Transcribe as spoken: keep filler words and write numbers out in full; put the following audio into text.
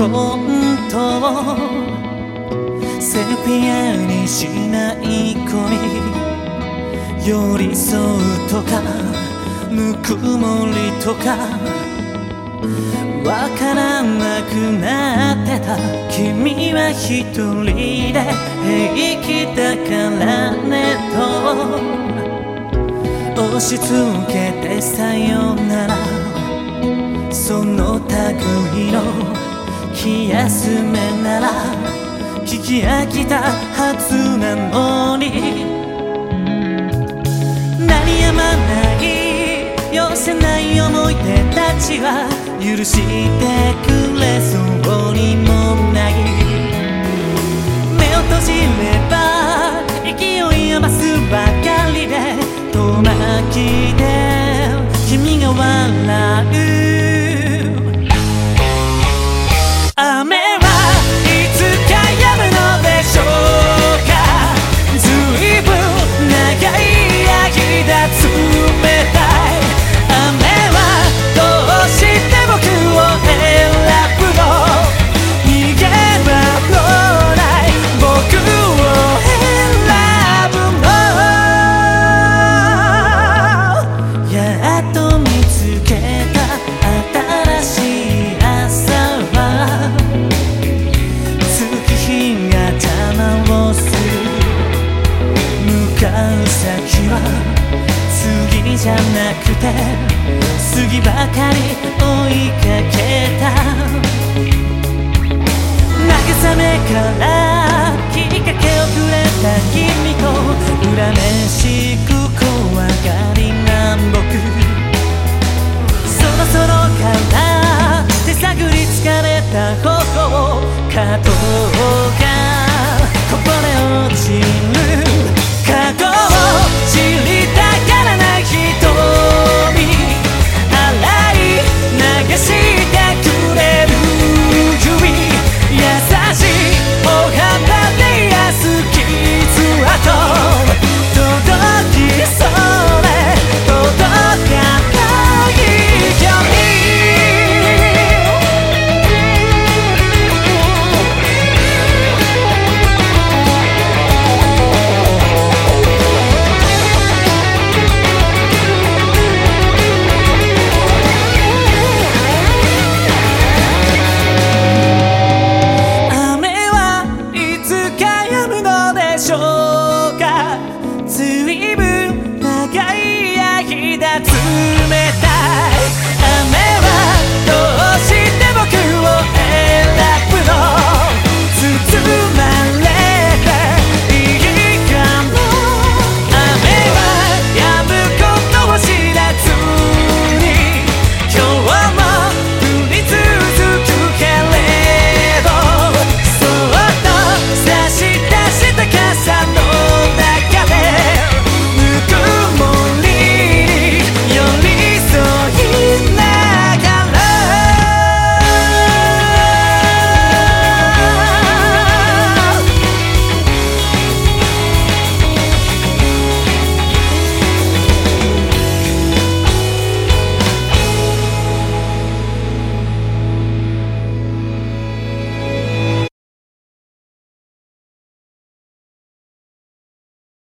本当セピアにしない込み寄り添うとかぬくもりとかわからなくなってた。君は一人で平気だからねと押し付けてさよなら。その類の気休めなら聞き飽きたはずなのに鳴りやまない寄せない思い出たちは許してくれそうにもない。目を閉じれば勢い余すばかりで遠巻きで君が笑う。雨はいつか止むのでしょうか。ずいぶん長い間冷たい雨はどうして僕を選ぶの。逃げ場のない僕を選ぶの。やっと見つけた新しい朝は月日が邪魔をする。向かう先は次じゃなくて次ばかり追いかけた。慰めからきっかけをくれた君と恨めしく怖がりな僕。そろそろから手探り疲れた頬加藤がこぼれ落ちる。過去を知りたがらない瞳洗い流してくれる指優しいお肌で癒す傷跡届きそうで届かない距離。ずいぶん長い間冷たい